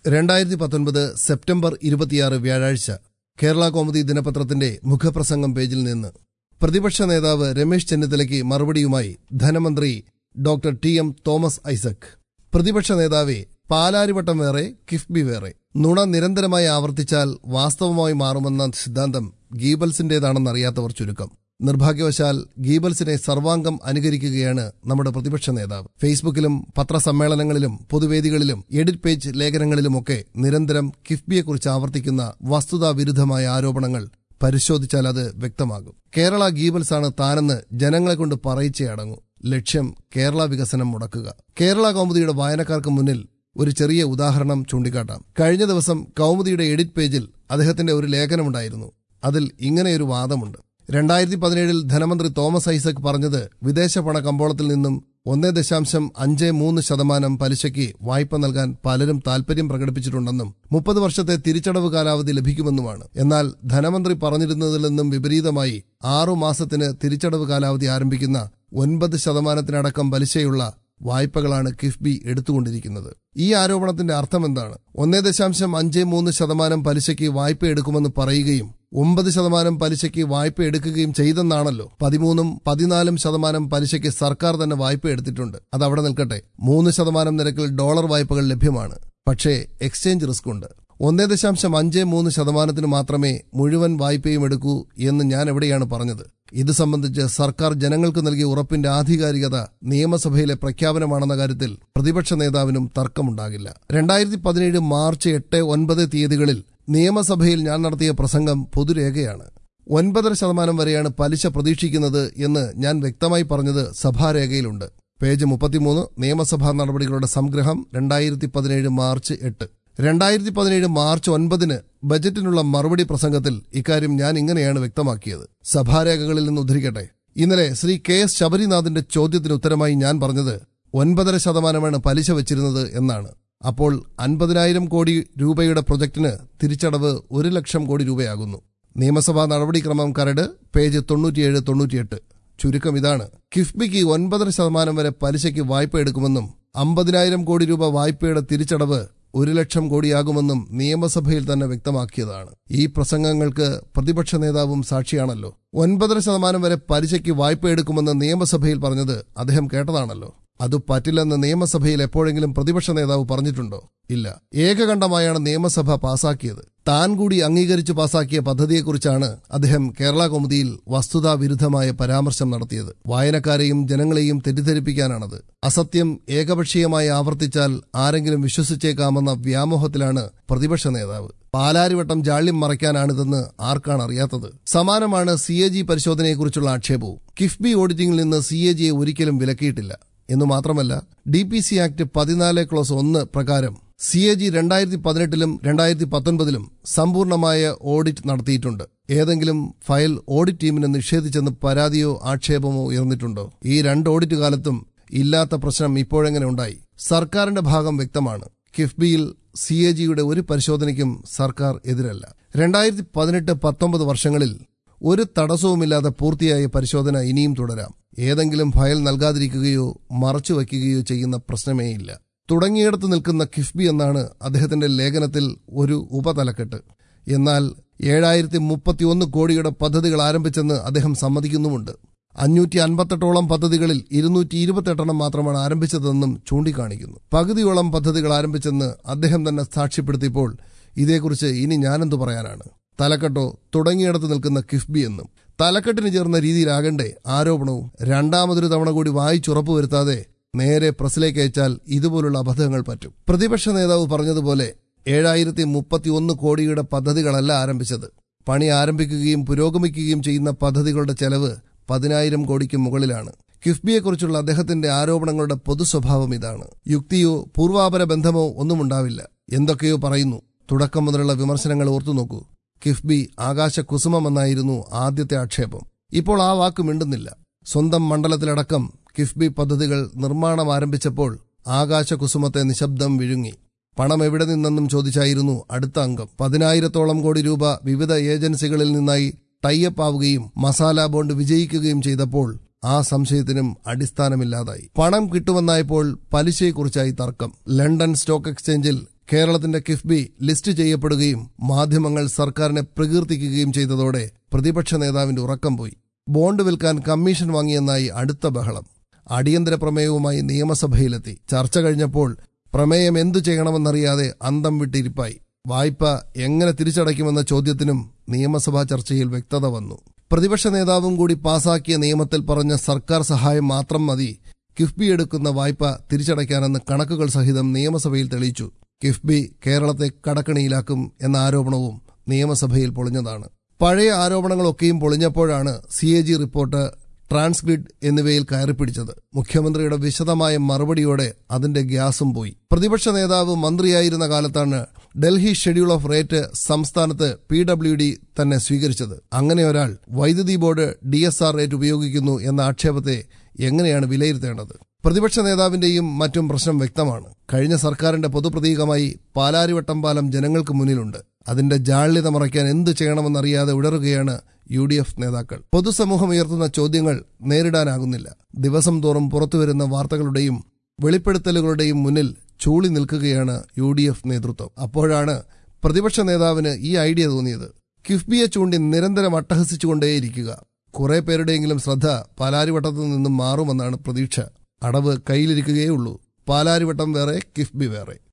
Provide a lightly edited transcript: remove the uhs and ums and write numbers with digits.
2019 September 26 വ്യാഴാഴ്ച കേരള കൗമുദി ദിനപത്രത്തിന്റെ മുഖപ്രസംഗം പേജിൽ നിന്ന് പ്രതിപക്ഷ നേതാവ് രമേശ് ചെന്നിത്തലയ്ക്ക് മറുപടിയുമായി ധനമന്ത്രി ഡോക്ടർ ടി.എം. തോമസ് ഐസക്. പ്രതിപക്ഷ നേതാവെ, പാലാരിവട്ടം വേറെ, കിഫ്ബി വേറെ. നുണ നിരന്തരമായി ആവർത്തിച്ചാൽ വാസ്തവമായി മാറുമെന്ന സിദ്ധാന്തം ഗീബൽസിന്റേതാണെന്നറിയാത്തവർ ചുരുക്കം. നിർഭാഗ്യവശാൽ ഗീബൽസിനെ സർവാംഗം അനുകരിക്കുകയാണ് നമ്മുടെ പ്രതിപക്ഷ നേതാവ്. ഫേസ്ബുക്കിലും പത്രസമ്മേളനങ്ങളിലും പൊതുവേദികളിലും എഡിറ്റ് പേജ് ലേഖനങ്ങളിലുമൊക്കെ നിരന്തരം കിഫ്ബിയെക്കുറിച്ച് ആവർത്തിക്കുന്ന വസ്തുതാവിരുദ്ധമായ ആരോപണങ്ങൾ പരിശോധിച്ചാൽ അത് വ്യക്തമാകും. കേരള ഗീബൽസാണ് താനെന്ന് ജനങ്ങളെക്കൊണ്ട് പറയിച്ചേ അടങ്ങൂ. ലക്ഷ്യം കേരള വികസനം മുടക്കുക. കേരള കൗമുദിയുടെ വായനക്കാർക്ക് മുന്നിൽ ഒരു ചെറിയ ഉദാഹരണം ചൂണ്ടിക്കാട്ടാം. കഴിഞ്ഞ ദിവസം കൗമുദിയുടെ എഡിറ്റ് പേജിൽ അദ്ദേഹത്തിന്റെ ഒരു ലേഖനമുണ്ടായിരുന്നു. അതിൽ ഇങ്ങനെയൊരു വാദമുണ്ട്. 2017 ധനമന്ത്രി തോമസ് ഐസക് പറഞ്ഞത് വിദേശ പണ കമ്പോളത്തിൽ നിന്നും 1.53% പലിശയ്ക്ക് വായ്പ നൽകാൻ പലരും താൽപര്യം പ്രകടിപ്പിച്ചിട്ടുണ്ടെന്നും 30 വർഷത്തെ തിരിച്ചടവ് കാലാവധി ലഭിക്കുമെന്നുമാണ്. എന്നാൽ ധനമന്ത്രി പറഞ്ഞിരുന്നതിൽ നിന്നും വിപരീതമായി 6 മാസത്തിന് തിരിച്ചടവ് കാലാവധി ആരംഭിക്കുന്ന 9% പലിശയുള്ള വായ്പകളാണ് കിഫ്ബി എടുത്തുകൊണ്ടിരിക്കുന്നത്. ഈ ആരോപണത്തിന്റെ അർത്ഥമെന്താണ്? 1.53% പലിശയ്ക്ക് വായ്പ എടുക്കുമെന്ന് പറയുകയും 9% പലിശയ്ക്ക് വായ്പ എടുക്കുകയും ചെയ്തെന്നാണല്ലോ. 13-14% പലിശയ്ക്ക് സർക്കാർ തന്നെ വായ്പ എടുത്തിട്ടുണ്ട്. അതവിടെ നിൽക്കട്ടെ. 3% നിരക്കിൽ ഡോളർ വായ്പകൾ ലഭ്യമാണ്. പക്ഷേ എക്സ്ചേഞ്ച് റിസ്ക് ഉണ്ട്. 1.53% മാത്രമേ മുഴുവൻ വായ്പയും എടുക്കൂ എന്ന് ഞാൻ എവിടെയാണ് പറഞ്ഞത്? ഇത് സംബന്ധിച്ച് സർക്കാർ ജനങ്ങൾക്ക് നൽകിയ ഉറപ്പിന്റെ ആധികാരികത നിയമസഭയിലെ പ്രഖ്യാപനമാണെന്ന കാര്യത്തിൽ പ്രതിപക്ഷ നേതാവിനും തർക്കമുണ്ടാകില്ല. 2017 മാർച്ച് 8, 9 തീയതികളിൽ നിയമസഭയിൽ ഞാൻ നടത്തിയ പ്രസംഗം പൊതുരേഖയാണ്. 9.5% വരെയാണ് പലിശ പ്രതീക്ഷിക്കുന്നത് എന്ന് ഞാൻ വ്യക്തമായി പറഞ്ഞത് സഭാരേഖയിലുണ്ട്. പേജ് 33, നിയമസഭാ നടപടികളുടെ സംഗ്രഹം, 2017 മാർച്ച് 8. 2017 മാർച്ച് 9 ബജറ്റിനുള്ള മറുപടി പ്രസംഗത്തിൽ ഇക്കാര്യം ഞാൻ ഇങ്ങനെയാണ് വ്യക്തമാക്കിയത്. സഭാരേഖകളിൽ നിന്ന് ഉദ്ധരിക്കട്ടെ. ഇന്നലെ ശ്രീ കെ.എസ്. ശബരിനാഥിന്റെ ചോദ്യത്തിന് ഉത്തരമായി ഞാൻ പറഞ്ഞത് 9.5% പലിശ വെച്ചിരുന്നത് എന്നാണ്. അപ്പോൾ 50,000 കോടി രൂപയുടെ പ്രൊജക്ടിന് തിരിച്ചടവ് 1 ലക്ഷം കോടി രൂപയാകുന്നു. നിയമസഭാ നടപടിക്രമം കരട്, പേജ് 97, 98. ചുരുക്കം ഇതാണ്: കിഫ്ബിക്ക് 9.5% വരെ പലിശയ്ക്ക് വായ്പ എടുക്കുമെന്നും 50,000 കോടി രൂപ വായ്പയുടെ തിരിച്ചടവ് 1 ലക്ഷം കോടിയാകുമെന്നും നിയമസഭയിൽ തന്നെ വ്യക്തമാക്കിയതാണ്. ഈ പ്രസംഗങ്ങൾക്ക് പ്രതിപക്ഷ നേതാവും സാക്ഷിയാണല്ലോ. 9.5% വരെ പലിശയ്ക്ക് വായ്പ എടുക്കുമെന്ന് നിയമസഭയിൽ പറഞ്ഞത് അദ്ദേഹം കേട്ടതാണല്ലോ. അത് പറ്റില്ലെന്ന് നിയമസഭയിൽ എപ്പോഴെങ്കിലും പ്രതിപക്ഷ നേതാവ് പറഞ്ഞിട്ടുണ്ടോ? ഇല്ല. ഏകകണ്ഠമായാണ് നിയമസഭ പാസാക്കിയത്. താൻ കൂടി അംഗീകരിച്ചു പാസാക്കിയ പദ്ധതിയെക്കുറിച്ചാണ് അദ്ദേഹം കേരള കൗമുദിയിൽ വസ്തുതാവിരുദ്ധമായ പരാമർശം നടത്തിയത്. വായനക്കാരെയും ജനങ്ങളെയും തെറ്റിദ്ധരിപ്പിക്കാനാണത്. അസത്യം ഏകപക്ഷീയമായി ആവർത്തിച്ചാൽ ആരെങ്കിലും വിശ്വസിച്ചേക്കാമെന്ന വ്യാമോഹത്തിലാണ് പ്രതിപക്ഷ നേതാവ്. പാലാരിവട്ടം ജാള്യം മറയ്ക്കാനാണിതെന്ന് ആർക്കാണ് അറിയാത്തത്? സമാനമാണ് CAG പരിശോധനയെക്കുറിച്ചുള്ള ആക്ഷേപവും. കിഫ്ബി ഓഡിറ്റിംഗിൽ നിന്ന് CAGയെ ഒരിക്കലും വിലക്കിയിട്ടില്ല എന്നു മാത്രമല്ല, DPC ആക്ട് 14(1) പ്രകാരം CAG 2018 2019 സമ്പൂർണമായ ഓഡിറ്റ് നടത്തിയിട്ടുണ്ട്. ഏതെങ്കിലും ഫയൽ ഓഡിറ്റ് ടീമിന് നിഷേധിച്ചെന്ന് പരാതിയോ ആക്ഷേപമോ ഉയർന്നിട്ടുണ്ടോ? ഈ 2 ഓഡിറ്റ് കാലത്തും ഇല്ലാത്ത പ്രശ്നം ഇപ്പോഴെങ്ങനെ ഉണ്ടായി? സർക്കാരിന്റെ ഭാഗം വ്യക്തമാണ്. കിഫ്ബിയിൽ CAGയുടെ ഒരു പരിശോധനയ്ക്കും സർക്കാർ എതിരല്ല. 2018-19 വർഷങ്ങളിൽ ഒരു തടസ്സവുമില്ലാതെ പൂർത്തിയായ പരിശോധന ഇനിയും തുടരാം. ഏതെങ്കിലും ഫയൽ നൽകാതിരിക്കുകയോ മറച്ചുവെക്കുകയോ ചെയ്യുന്ന പ്രശ്നമേയില്ല. തുടങ്ങിയിടത്ത് നിൽക്കുന്ന കിഫ്ബി എന്നാണ് അദ്ദേഹത്തിന്റെ ലേഖനത്തിൽ ഒരു ഉപതലക്കെട്ട്. എന്നാൽ 7,031 കോടിയുടെ പദ്ധതികൾ ആരംഭിച്ചെന്ന് അദ്ദേഹം സമ്മതിക്കുന്നുമുണ്ട്. 558ഓളം പദ്ധതികളിൽ 228 മാത്രമാണ് ആരംഭിച്ചതെന്നും ചൂണ്ടിക്കാണിക്കുന്നു. പകുതിയോളം പദ്ധതികൾ ആരംഭിച്ചെന്ന് അദ്ദേഹം തന്നെ സാക്ഷ്യപ്പെടുത്തിയപ്പോൾ ഇതേക്കുറിച്ച് ഇനി ഞാനെന്തു പറയാനാണ്? തലക്കെട്ടോ തുടങ്ങിയിടത്ത് നിൽക്കുന്ന കിഫ്ബി എന്നും. തലക്കെട്ടിന് ചേർന്ന രീതിയിലാകണ്ടേ ആരോപണവും? രണ്ടാമതൊരു തവണ കൂടി വായിച്ചുറപ്പുവരുത്താതെ നേരെ പ്രസിലേക്ക് അയച്ചാൽ ഇതുപോലുള്ള അബദ്ധങ്ങൾ പറ്റും. പ്രതിപക്ഷ നേതാവ് പറഞ്ഞതുപോലെ 7,031 കോടിയുടെ പദ്ധതികളല്ല ആരംഭിച്ചത്. പണി ആരംഭിക്കുകയും പുരോഗമിക്കുകയും ചെയ്യുന്ന പദ്ധതികളുടെ ചെലവ് 10,000 കോടിക്ക് മുകളിലാണ്. കിഫ്ബിയെക്കുറിച്ചുള്ള അദ്ദേഹത്തിന്റെ ആരോപണങ്ങളുടെ പൊതുസ്വഭാവം ഇതാണ്. യുക്തിയോ പൂർവാപര ബന്ധമോ ഒന്നുമുണ്ടാവില്ല. എന്തൊക്കെയോ പറയുന്നു. തുടക്കം മുതലുള്ള വിമർശനങ്ങൾ ഓർത്തുനോക്കൂ. കിഫ്ബി ആകാശകുസുമമെന്നായിരുന്നു ആദ്യത്തെ ആക്ഷേപം. ഇപ്പോൾ ആ വാക്ക് മിണ്ടുന്നില്ല. സ്വന്തം മണ്ഡലത്തിലടക്കം കിഫ്ബി പദ്ധതികൾ നിർമ്മാണം ആരംഭിച്ചപ്പോൾ ആകാശകുസുമത്തെ നിശബ്ദം വിഴുങ്ങി. പണം എവിടെ നിന്നെന്നും ചോദിച്ചായിരുന്നു അടുത്ത അംഗം. 10,000ഓളം കോടി രൂപ വിവിധ ഏജൻസികളിൽ നിന്നായി ടൈഅപ്പ് ആവുകയും മസാല ബോണ്ട് വിജയിക്കുകയും ചെയ്തപ്പോൾ ആ സംശയത്തിനും അടിസ്ഥാനമില്ലാതായി. പണം കിട്ടുമെന്നായപ്പോൾ പലിശയെക്കുറിച്ചായി തർക്കം. ലണ്ടൻ സ്റ്റോക്ക് എക്സ്ചേഞ്ചിൽ കേരളത്തിന്റെ കിഫ്ബി ലിസ്റ്റ് ചെയ്യപ്പെടുകയും മാധ്യമങ്ങൾ സർക്കാരിനെ പ്രകീർത്തിക്കുകയും ചെയ്തതോടെ പ്രതിപക്ഷ നേതാവിന്റെ ഉറക്കം പോയി. ബോണ്ട് വിൽക്കാൻ കമ്മീഷൻ വാങ്ങിയെന്നായി അടുത്ത ബഹളം. അടിയന്തര പ്രമേയവുമായി നിയമസഭയിലെത്തി. ചർച്ച കഴിഞ്ഞപ്പോൾ പ്രമേയം എന്തു ചെയ്യണമെന്നറിയാതെ അന്തം വിട്ടിരിപ്പായി. വായ്പ എങ്ങനെ തിരിച്ചടയ്ക്കുമെന്ന ചോദ്യത്തിനും നിയമസഭാ ചർച്ചയിൽ വ്യക്തത വന്നു. പ്രതിപക്ഷ നേതാവും കൂടി പാസാക്കിയ നിയമത്തിൽ പറഞ്ഞ സർക്കാർ സഹായം മാത്രം മതി കിഫ്ബി എടുക്കുന്ന വായ്പ തിരിച്ചടയ്ക്കാനെന്ന് കണക്കുകൾ സഹിതം നിയമസഭയിൽ തെളിയിച്ചു. കിഫ്ബി കേരളത്തെ കടക്കണിയിലാക്കും എന്ന ആരോപണവും നിയമസഭയിൽ പൊളിഞ്ഞതാണ്. പഴയ ആരോപണങ്ങളൊക്കെയും പൊളിഞ്ഞപ്പോഴാണ് CAG റിപ്പോർട്ട്, ട്രാൻസ്ഗ്രിഡ് എന്നിവയിൽ കയറിപ്പിടിച്ചത്. മുഖ്യമന്ത്രിയുടെ വിശദമായ മറുപടിയോടെ അതിന്റെ ഗ്യാസും പോയി. പ്രതിപക്ഷ നേതാവ് മന്ത്രിയായിരുന്ന കാലത്താണ് ഡൽഹി ഷെഡ്യൂൾ ഓഫ് റേറ്റ് സംസ്ഥാനത്ത് PWD തന്നെ സ്വീകരിച്ചത്. അങ്ങനെ ഒരാൾ വൈദ്യുതി ബോർഡ് DSR റേറ്റ് ഉപയോഗിക്കുന്നു എന്ന ആക്ഷേപത്തെ എങ്ങനെയാണ് വിലയിരുത്തേണ്ടത്? പ്രതിപക്ഷ നേതാവിന്റെയും മറ്റും പ്രശ്നം വ്യക്തമാണ്. കഴിഞ്ഞ സർക്കാരിന്റെ പൊതുപ്രതീകമായി പാലാരിവട്ടം പാലം ജനങ്ങൾക്ക് മുന്നിലുണ്ട്. അതിന്റെ ജാള്യത മറയ്ക്കാൻ എന്ത് ചെയ്യണമെന്നറിയാതെ ഉടറുകയാണ് UDF നേതാക്കൾ. പൊതുസമൂഹം ഉയർത്തുന്ന ചോദ്യങ്ങൾ നേരിടാനാകുന്നില്ല. ദിവസം തോറും പുറത്തുവരുന്ന വാർത്തകളുടെയും വെളിപ്പെടുത്തലുകളുടെയും മുന്നിൽ ചൂളി നിൽക്കുകയാണ് UDF നേതൃത്വം. അപ്പോഴാണ് പ്രതിപക്ഷ നേതാവിന് ഈ ഐഡിയ തോന്നിയത്. കിഫ്ബിയെ ചൂണ്ടി നിരന്തരം അട്ടഹസിച്ചുകൊണ്ടേയിരിക്കുക. കുറെ പേരുടെയെങ്കിലും ശ്രദ്ധ പാലാരിവട്ടത്തു നിന്നും മാറുമെന്നാണ് പ്രതീക്ഷ. അടവ് കയ്യിലിരിക്കുകയുള്ളൂ. പാലാരിവട്ടം വേറെ, കിഫ്ബി വേറെ.